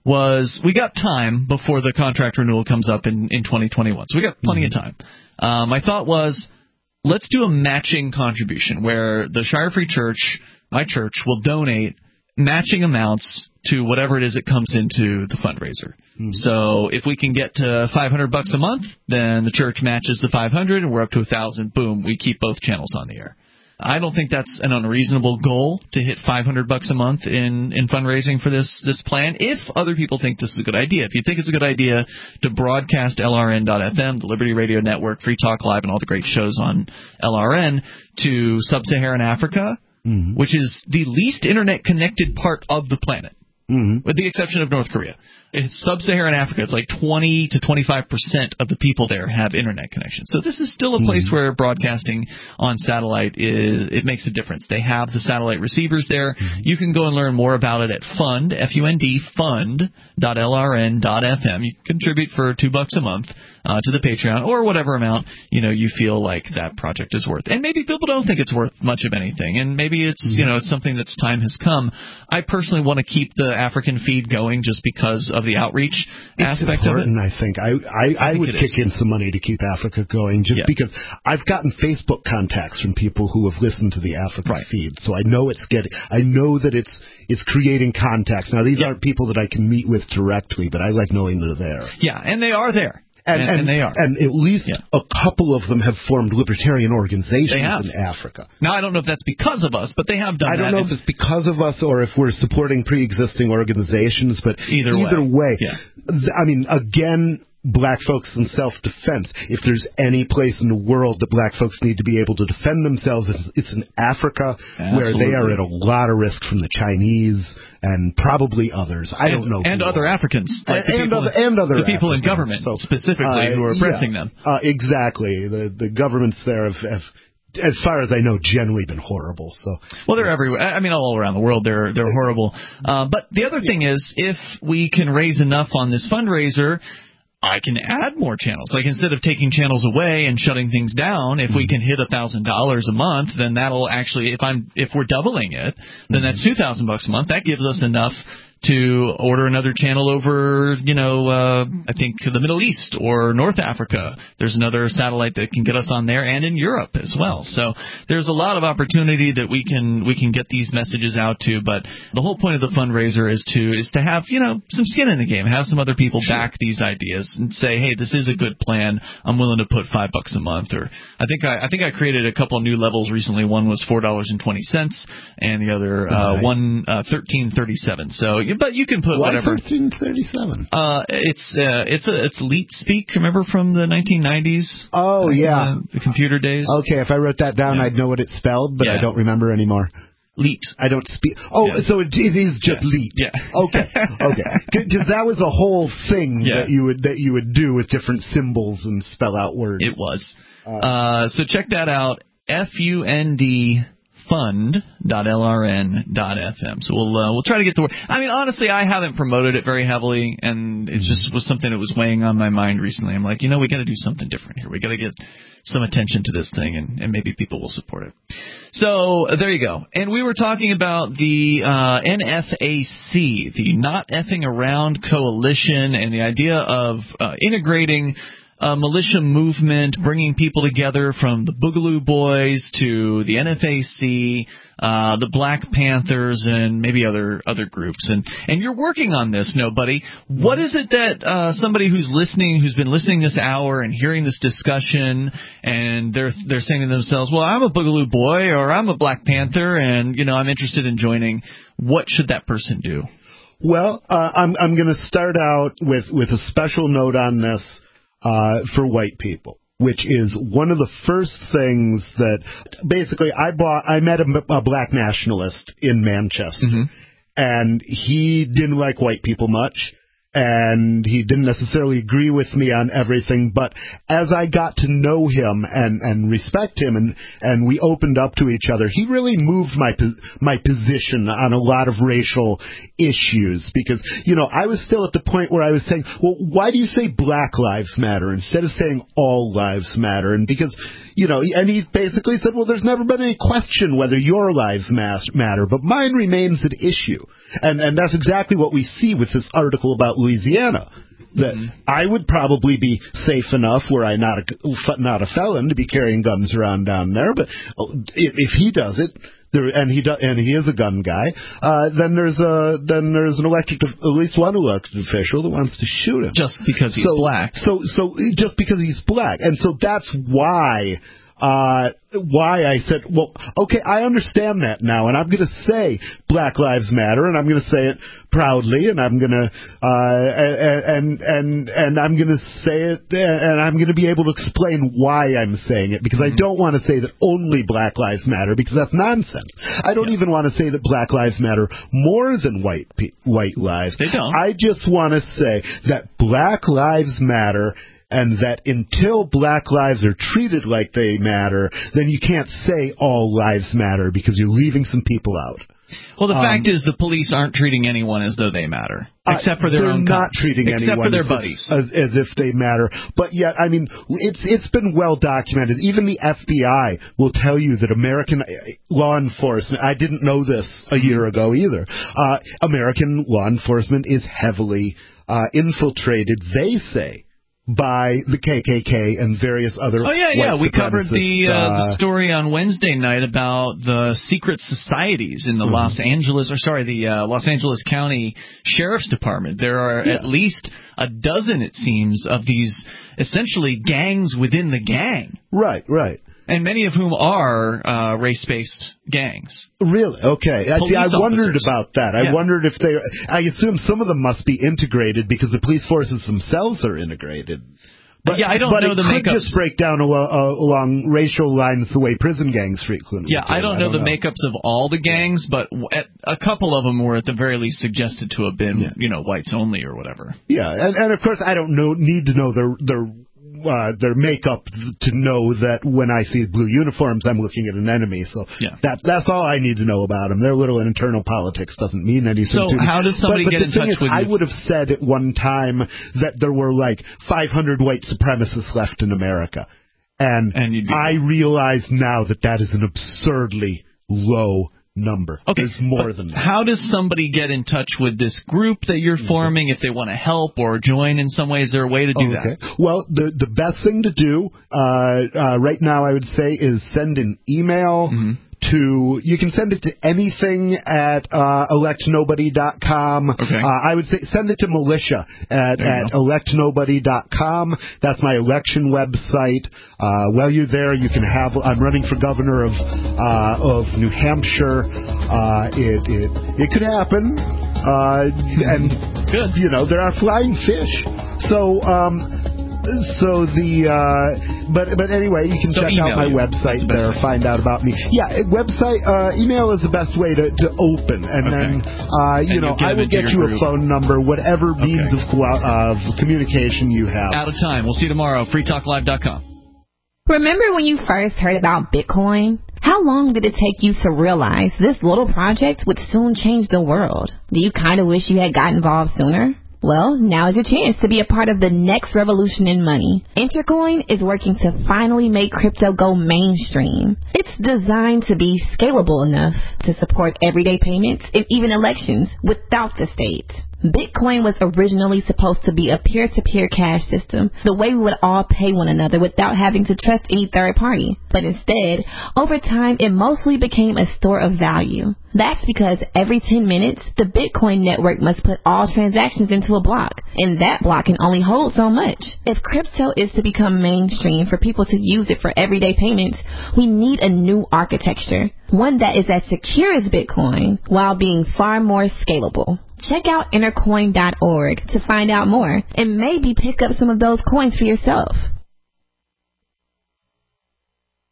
was we got time before the contract renewal comes up in, in twenty twenty-one. So we got plenty mm-hmm. of time. Uh, my thought was, let's do a matching contribution where the Shire Free Church, my church, will donate matching amounts to whatever it is that comes into the fundraiser. Mm-hmm. So if we can get to five hundred bucks a month, then the church matches the five hundred, and we're up to one thousand. Boom, we keep both channels on the air. I don't think that's an unreasonable goal to hit five hundred bucks a month in, in fundraising for this this plan. If other people think this is a good idea, if you think it's a good idea to broadcast L R N dot F M, the Liberty Radio Network, Free Talk Live, and all the great shows on L R N to sub-Saharan Africa, mm-hmm. which is the least internet-connected part of the planet, mm-hmm. with the exception of North Korea. It's sub-Saharan Africa. It's like twenty to twenty-five percent of the people there have internet connection. So this is still a place mm-hmm. where broadcasting on satellite is, it makes a difference. They have the satellite receivers there. Mm-hmm. You can go and learn more about it at fund, F U N D, fund dot L R N dot F M. You can contribute for two bucks a month uh, to the Patreon or whatever amount, you know, you feel like that project is worth. And maybe people don't think it's worth much of anything, and maybe it's, mm-hmm. you know, it's something that's time has come. I personally want to keep the African feed going just because of the outreach it's aspect of it. I think I I, I, I would kick in some money to keep Africa going, just yeah. because I've gotten Facebook contacts from people who have listened to the Africa right. feed, so I know it's getting. I know that it's it's creating contacts. Now these yeah. aren't people that I can meet with directly, but I like knowing they're there. Yeah, and they are there. And, and, and, and they are. And at least yeah. a couple of them have formed libertarian organizations in Africa. Now, I don't know if that's because of us, but they have done that. I don't that. know if it's because of us or if we're supporting pre-existing organizations, but either, either way. way yeah. I mean, again, black folks in self-defense. If there's any place in the world that black folks need to be able to defend themselves, it's in Africa, Absolutely. where they are at a lot of risk from the Chinese and probably others. I and, don't know. And other are. Africans. Like and, the people, other, and other The people Africans, in government, so, specifically, uh, who are oppressing yeah, them. Uh, exactly. The the governments there have, have, as far as I know, generally been horrible. So Well, they're everywhere. I mean, all around the world, they're they're horrible. Uh, but the other thing is, if we can raise enough on this fundraiser, I can add more channels. Like, instead of taking channels away and shutting things down, if mm-hmm. we can hit a thousand dollars a month, then that'll actually, if I'm, if we're doubling it, then mm-hmm. that's two thousand bucks a month. That gives us enough to order another channel over, you know, uh, I think the Middle East or North Africa. There's another satellite that can get us on there, and in Europe as well. So there's a lot of opportunity that we can we can get these messages out to. But the whole point of the fundraiser is to is to have, you know, some skin in the game, have some other people sure. back these ideas and say, hey, this is a good plan. I'm willing to put five bucks a month. Or I think I, I think I created a couple of new levels recently. One was four dollars and twenty cents, and the other uh, nice. one uh, thirteen thirty-seven. So. But you can put Why whatever. thirteen thirty-seven? Uh, it's uh, it's a it's Leet Speak. Remember from the nineteen nineties? Oh like yeah, the, the computer days. Okay, if I wrote that down, yeah. I'd know what it's spelled, but yeah. I don't remember anymore. Leet. I don't speak. Oh, yeah. so it, it is just yeah. Leet. Yeah. Okay. Okay. Because that was a whole thing yeah. that you would that you would do with different symbols and spell out words. It was. Uh, uh, so check that out. F U N D. fund dot L R N dot F M. So we'll uh, we'll try to get the word. I mean, honestly, I haven't promoted it very heavily, and it just was something that was weighing on my mind recently. I'm like, you know, we got to do something different here. We got to get some attention to this thing, and, and maybe people will support it. So uh, there you go. And we were talking about the uh, N F A C, the Not Effing Around Coalition, and the idea of uh, integrating Uh, militia movement, bringing people together from the Boogaloo Boys to the N F A C, uh, the Black Panthers, and maybe other other groups. And and you're working on this, Nobody. What is it that uh, somebody who's listening, who's been listening this hour and hearing this discussion, and they're they're saying to themselves, well, I'm a Boogaloo Boy or I'm a Black Panther, and you know I'm interested in joining. What should that person do? Well, uh, I'm I'm going to start out with with a special note on this. Uh, for white people, which is one of the first things that basically I bought. I met a, a black nationalist in Manchester, mm-hmm. and he didn't like white people much. and he didn't necessarily agree with me on everything, but as I got to know him and, and respect him, and, and we opened up to each other, he really moved my my position on a lot of racial issues, because, you know, I was still at the point where I was saying, well, why do you say Black Lives Matter instead of saying All Lives Matter? And because, you know, and he basically said, well, there's never been any question whether your lives matter, but mine remains at issue. And, and that's exactly what we see with this article about Louisiana. That mm-hmm. I would probably be safe enough, were I not a, not a felon, to be carrying guns around down there. But if, if he does it, there, and he do, and he is a gun guy, uh, then there's a then there's an elected, at least one elected official that wants to shoot him just because he's so, black. So so just because he's black, and so that's why. Uh, why I said, well, okay, I understand that now, and I'm going to say Black Lives Matter, and I'm going to say it proudly, and I'm going to, uh, and, and, and I'm going to say it, and I'm going to be able to explain why I'm saying it, because mm-hmm. I don't want to say that only Black Lives Matter, because that's nonsense. I don't yeah. even want to say that Black Lives Matter more than white, pe- white lives. They don't. I just want to say that Black Lives Matter, and that until black lives are treated like they matter, then you can't say all lives matter, because you're leaving some people out. Well, the um, fact is the police aren't treating anyone as though they matter, except for their uh, own They're not cops, treating except anyone for their as buddies. If, as, as if they matter. But yet, I mean, it's it's been well documented. Even the F B I will tell you that American law enforcement, I didn't know this a year ago either, uh, American law enforcement is heavily uh, infiltrated, they say, by the K K K and various other oh yeah yeah we covered the, uh, uh, the story on Wednesday night about the secret societies in the mm-hmm. Los Angeles or sorry the uh, Los Angeles County Sheriff's Department. There are yeah. at least a dozen, it seems, of these essentially gangs within the gang. Right, right. And many of whom are uh, race-based gangs. Really? Okay. I see. I wondered officers. about that. I yeah. wondered if they. I assume some of them must be integrated because the police forces themselves are integrated. But yeah, I don't but know it the could makeups. just break down al- uh, along racial lines the way prison gangs frequently. Yeah, do. I don't know I don't the know. makeups of all the gangs, but at, a couple of them were at the very least suggested to have been, yeah. you know, whites only or whatever. Yeah, and, and of course I don't know need to know their their. Uh, their makeup to know that when I see blue uniforms, I'm looking at an enemy. So yeah. that, that's all I need to know about them. Their little internal politics doesn't mean anything so to me. So how does somebody but, but get in touch is, with you? I would have said at one time that there were like five hundred white supremacists left in America. And, and I realize now that that is an absurdly low number. Okay, there's more than that. How does somebody get in touch with this group that you're mm-hmm. forming if they want to help or join in some way? Is there a way to do okay. that? Well, the the best thing to do uh, uh, right now, I would say, is send an email mm-hmm. to. You can send it to anything at uh, elect nobody dot com. Okay. Uh, I would say send it to militia at, at elect nobody dot com. That's my election website. Uh, while you're there, you can have. I'm running for governor of uh, of New Hampshire. Uh, it it it could happen. Uh, and Good. You know, there are flying fish. So. Um, So the, uh, but but anyway, you can so check out my you. website the there, thing. find out about me. Yeah, website, uh, email is the best way to, to open, and okay. then uh, you and know I will get you group. a phone number, whatever okay. means of of communication you have. Out of time. We'll see you tomorrow. free talk live dot com. Remember when you first heard about Bitcoin? How long did it take you to realize this little project would soon change the world? Do you kind of wish you had got involved sooner? Well, now is your chance to be a part of the next revolution in money. Intercoin is working to finally make crypto go mainstream. It's designed to be scalable enough to support everyday payments and even elections without the state. Bitcoin was originally supposed to be a peer-to-peer cash system, the way we would all pay one another without having to trust any third party. But instead, over time, it mostly became a store of value. That's because every ten minutes, the Bitcoin network must put all transactions into a block, and that block can only hold so much. If crypto is to become mainstream for people to use it for everyday payments, we need a new architecture, one that is as secure as Bitcoin while being far more scalable. Check out intercoin dot org to find out more and maybe pick up some of those coins for yourself.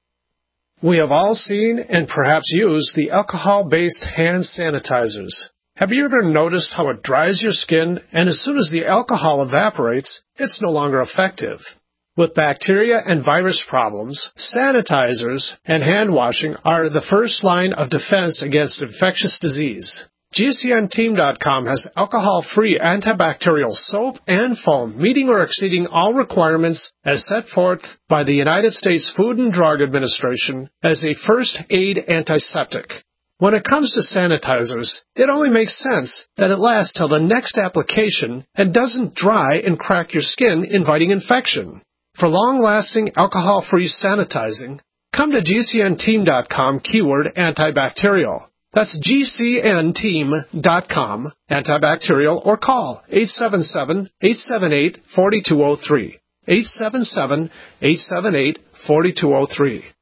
We have all seen and perhaps used the alcohol-based hand sanitizers. Have you ever noticed how it dries your skin, and as soon as the alcohol evaporates, it's no longer effective? With bacteria and virus problems, sanitizers and hand washing are the first line of defense against infectious disease. G C N Team dot com has alcohol-free antibacterial soap and foam, meeting or exceeding all requirements as set forth by the United States Food and Drug Administration as a first aid antiseptic. When it comes to sanitizers, it only makes sense that it lasts till the next application and doesn't dry and crack your skin, inviting infection. For long-lasting alcohol-free sanitizing, come to G C N Team dot com keyword antibacterial. That's G C N Team dot com antibacterial, or call eight seven seven, eight seven eight, four two zero three. eight seven seven, eight seven eight, four two zero three.